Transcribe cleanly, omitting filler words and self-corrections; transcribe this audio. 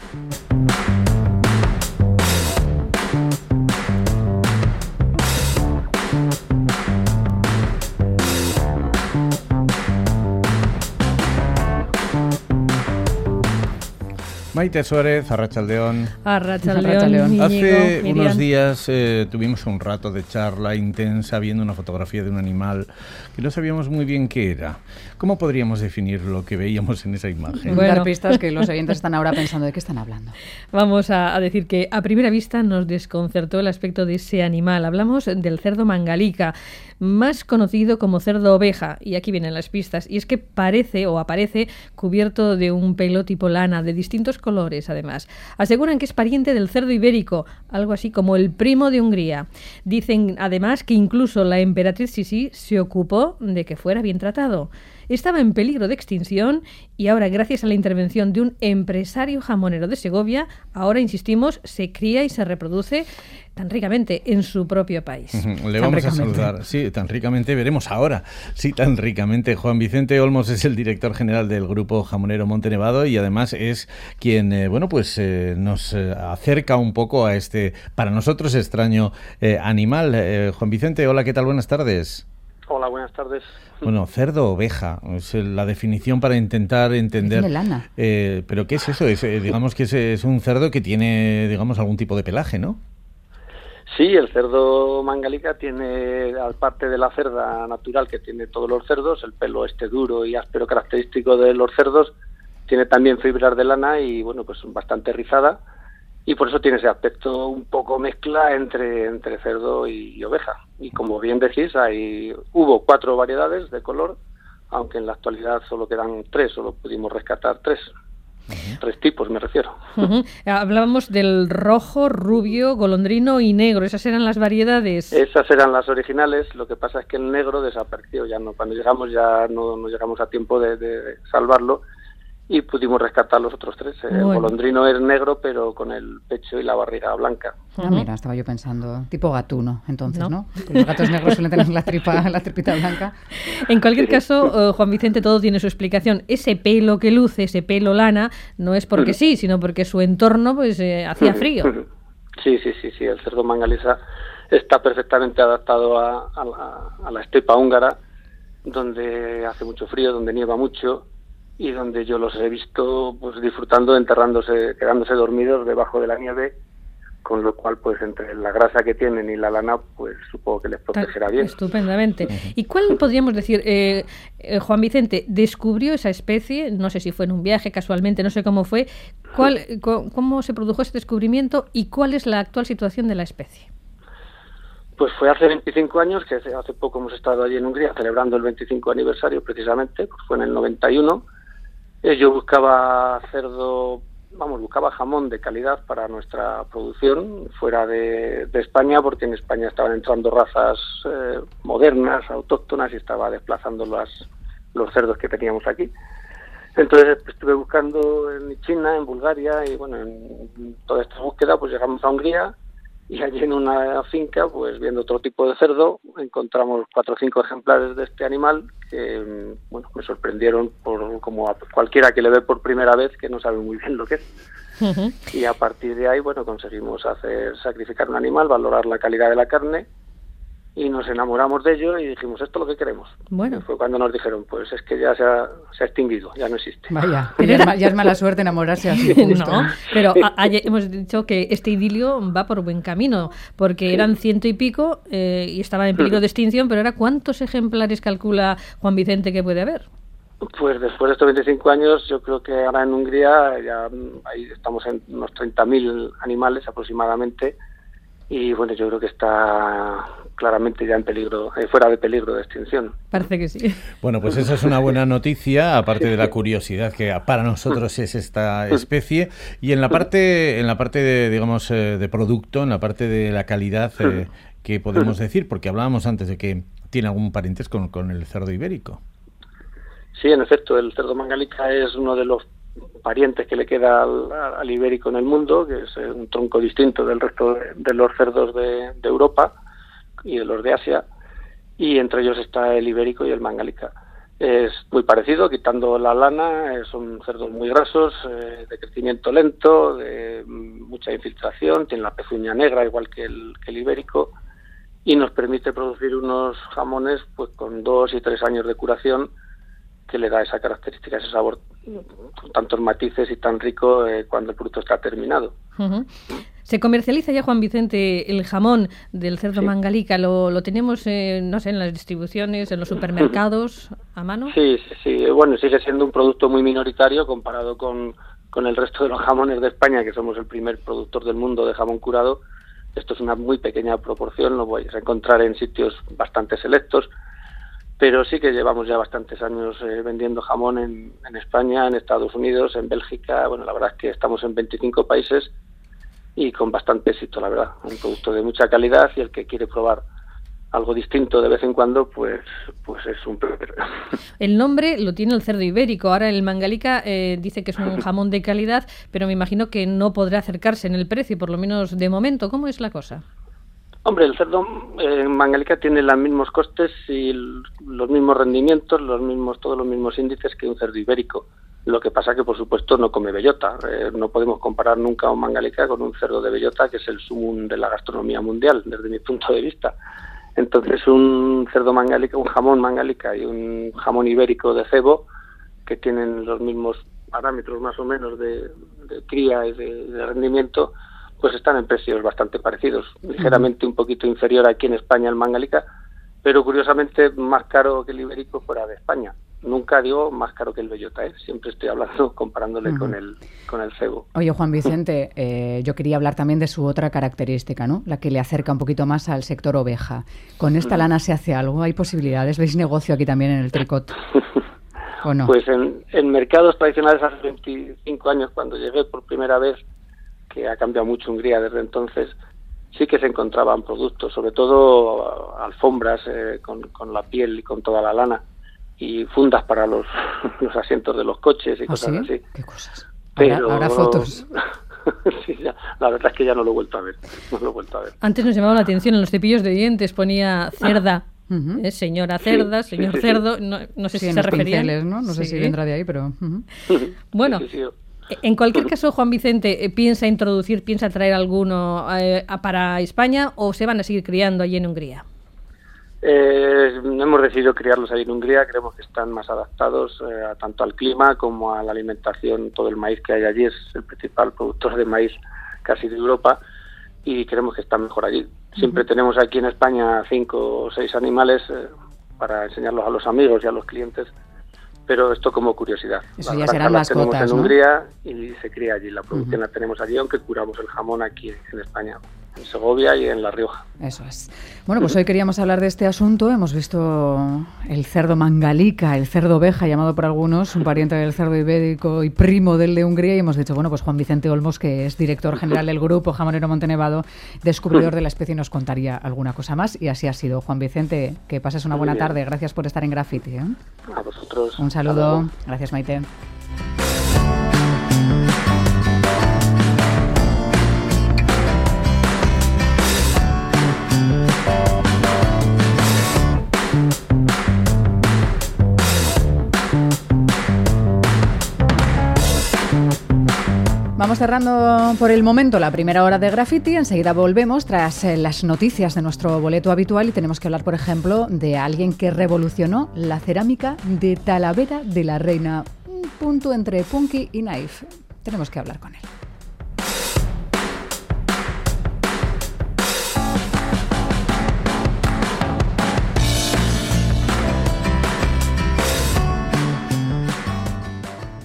Maite Suárez, Arratsaldeón. Arratsaldeón. Hace unos días tuvimos un rato de charla intensa viendo una fotografía de un animal que no sabíamos muy bien qué era. ¿Cómo podríamos definir lo que veíamos en esa imagen? Bueno, dar pistas que los oyentes están ahora pensando de qué están hablando. Vamos a decir que a primera vista nos desconcertó el aspecto de ese animal. Hablamos del cerdo mangalica, más conocido como cerdo oveja, y aquí vienen las pistas, y es que parece o aparece cubierto de un pelo tipo lana, de distintos colores además. Aseguran que es pariente del cerdo ibérico, algo así como el primo de Hungría. Dicen además que incluso la emperatriz Sisi se ocupó de que fuera bien tratado. Estaba en peligro de extinción y ahora, gracias a la intervención de un empresario jamonero de Segovia, ahora, insistimos, se cría y se reproduce tan ricamente en su propio país. Le vamos a saludar. Sí, tan ricamente, veremos ahora. Sí, tan ricamente. Juan Vicente Olmos es el director general del Grupo Jamonero Monte Nevado y además es quien, nos acerca un poco a este, para nosotros, extraño animal. Juan Vicente, hola, ¿qué tal? Buenas tardes. Hola, buenas tardes. Bueno, cerdo oveja, es la definición para intentar entender. De lana. Pero ¿qué es eso? Digamos que es un cerdo que tiene, digamos, algún tipo de pelaje, ¿no? Sí, el cerdo mangalica tiene, aparte de la cerda natural que tiene todos los cerdos, el pelo duro y áspero característico de los cerdos, tiene también fibras de lana y, bueno, pues bastante rizada, y por eso tiene ese aspecto un poco mezcla entre cerdo y oveja. Y como bien decís, hubo 4 variedades de color, aunque en la actualidad solo quedan 3, solo pudimos rescatar 3. 3 tipos, me refiero. Hablábamos del rojo, rubio, golondrino y negro. Esas eran las variedades. Esas eran las originales. Lo que pasa es que el negro desapareció. Ya no, cuando llegamos ya no llegamos a tiempo de salvarlo y pudimos rescatar los otros 3. El golondrino es negro, pero con el pecho y la barriga blanca. Mira, estaba yo pensando, tipo gatuno, entonces, ¿no? Los gatos negros suelen tener la tripita blanca. En cualquier caso, Juan Vicente, todo tiene su explicación. Ese pelo que luce, ese pelo lana, no es porque sí, sino porque su entorno hacía frío. Sí, el cerdo mangalica está perfectamente adaptado a la estepa húngara, donde hace mucho frío, donde nieva mucho, y donde yo los he visto pues disfrutando, enterrándose, quedándose dormidos debajo de la nieve, con lo cual pues entre la grasa que tienen y la lana pues supongo que les protegerá bien. Estupendamente. ¿Y cuál podríamos decir, Juan Vicente descubrió esa especie? No sé si fue en un viaje, casualmente, no sé cómo fue. ¿Cómo se produjo ese descubrimiento y cuál es la actual situación de la especie? Pues fue hace 25 años, que hace poco hemos estado allí en Hungría celebrando el 25 aniversario precisamente, pues fue en el 91. Yo buscaba buscaba jamón de calidad para nuestra producción fuera de España, porque en España estaban entrando razas modernas, autóctonas, y estaba desplazando los cerdos que teníamos aquí. Entonces estuve buscando en China, en Bulgaria, y bueno, en toda esta búsqueda pues llegamos a Hungría, y allí en una finca, pues viendo otro tipo de cerdo, encontramos 4 o 5 ejemplares de este animal que, bueno, me sorprendieron como a cualquiera que le ve por primera vez, que no sabe muy bien lo que es. Y a partir de ahí, bueno, conseguimos sacrificar un animal, valorar la calidad de la carne, y nos enamoramos de ello y dijimos, esto es lo que queremos. Bueno. Y fue cuando nos dijeron, pues es que ya se ha extinguido, ya no existe. Vaya, ya es mala suerte enamorarse así justo. No, pero hemos dicho que este idilio va por buen camino, porque eran 100 y pico y estaba en peligro de extinción, pero ahora ¿cuántos ejemplares calcula Juan Vicente que puede haber? Pues después de estos 25 años, yo creo que ahora en Hungría ya ahí estamos en unos 30.000 animales aproximadamente, y bueno, yo creo que está claramente ya en peligro, fuera de peligro de extinción. Parece que sí. Bueno, pues esa es una buena noticia, aparte de la curiosidad que para nosotros es esta especie, y en la parte de, digamos, de producto, en la parte de la calidad, ¿qué podemos decir? Porque hablábamos antes de que tiene algún parentesco con el cerdo ibérico. Sí, en efecto, el cerdo mangalica es uno de los parientes que le queda al ibérico en el mundo, que es un tronco distinto del resto de los cerdos de Europa y de los de Asia, y entre ellos está el ibérico y el mangalica. Es muy parecido, quitando la lana, son cerdos muy grasos, de crecimiento lento, de mucha infiltración, tiene la pezuña negra igual que el ibérico, y nos permite producir unos jamones pues con 2 y 3 años de curación, que le da esa característica, ese sabor con tantos matices y tan rico cuando el producto está terminado. Uh-huh. ¿Se comercializa ya, Juan Vicente, el jamón del cerdo mangalica? ¿Lo tenemos, no sé, en las distribuciones, en los supermercados, a mano? Sí. Bueno, sigue siendo un producto muy minoritario comparado con el resto de los jamones de España, que somos el primer productor del mundo de jamón curado. Esto es una muy pequeña proporción, lo vais a encontrar en sitios bastante selectos, pero sí que llevamos ya bastantes años vendiendo jamón en España, en Estados Unidos, en Bélgica. Bueno, la verdad es que estamos en 25 países y con bastante éxito, la verdad. Un producto de mucha calidad, y el que quiere probar algo distinto de vez en cuando, pues es un placer. El nombre lo tiene el cerdo ibérico. Ahora el mangalica dice que es un jamón de calidad, pero me imagino que no podrá acercarse en el precio, por lo menos de momento. ¿Cómo es la cosa? Hombre, el cerdo mangalica tiene los mismos costes y los mismos rendimientos, todos los mismos índices que un cerdo ibérico. Lo que pasa que, por supuesto, no come bellota. No podemos comparar nunca un mangalica con un cerdo de bellota, que es el sumum de la gastronomía mundial, desde mi punto de vista. Entonces, un cerdo mangalica, un jamón mangalica y un jamón ibérico de cebo, que tienen los mismos parámetros más o menos de cría y de rendimiento, pues están en precios bastante parecidos, ligeramente un poquito inferior aquí en España el mangalica, pero curiosamente más caro que el ibérico fuera de España. Nunca digo más caro que el bellota, siempre estoy hablando comparándole con el cebo. Oye, Juan Vicente, yo quería hablar también de su otra característica, ¿no? La que le acerca un poquito más al sector oveja. ¿Con esta lana se hace algo? ¿Hay posibilidades? ¿Veis negocio aquí también en el tricot? ¿O no? Pues en mercados tradicionales hace 25 años, cuando llegué por primera vez, que ha cambiado mucho Hungría desde entonces, sí que se encontraban productos, sobre todo alfombras con la piel y con toda la lana, y fundas para los asientos de los coches y cosas así. ¿Qué cosas? Pero ¿Habrá fotos? Sí, la verdad es que ya no lo he vuelto a ver. Antes nos llamaba la atención, en los cepillos de dientes ponía cerda. Señora cerda, señor cerdo, no sé si se referían. ¿No? No sé si vendrá de ahí, pero... Bueno, en cualquier caso, Juan Vicente, ¿piensa traer alguno para España, o se van a seguir criando allí en Hungría? Hemos decidido criarlos ahí en Hungría. Creemos que están más adaptados tanto al clima como a la alimentación. Todo el maíz que hay allí es el principal productor de maíz casi de Europa, y creemos que están mejor allí. Siempre tenemos aquí en España 5 o 6 animales para enseñarlos a los amigos y a los clientes, pero esto como curiosidad. Eso ya serán mascotas, tenemos en Hungría, y se cría allí. La producción la tenemos allí, aunque curamos el jamón aquí en España, en Segovia y en La Rioja. Eso es. Bueno, pues hoy queríamos hablar de este asunto. Hemos visto el cerdo mangalica, el cerdo oveja, llamado por algunos, un pariente del cerdo ibérico y primo del de Hungría, y hemos dicho, bueno, pues Juan Vicente Olmos, que es director general del Grupo Jamonero Montenevado, descubridor de la especie, nos contaría alguna cosa más, y así ha sido. Juan Vicente, que pases una buena tarde. Gracias por estar en Graffiti. A vosotros. Un saludo. Gracias, Maite. Vamos cerrando por el momento la primera hora de Graffiti. Enseguida volvemos tras las noticias de nuestro boleto habitual, y tenemos que hablar, por ejemplo, de alguien que revolucionó la cerámica de Talavera de la Reina. Un punto entre punky y naif. Tenemos que hablar con él.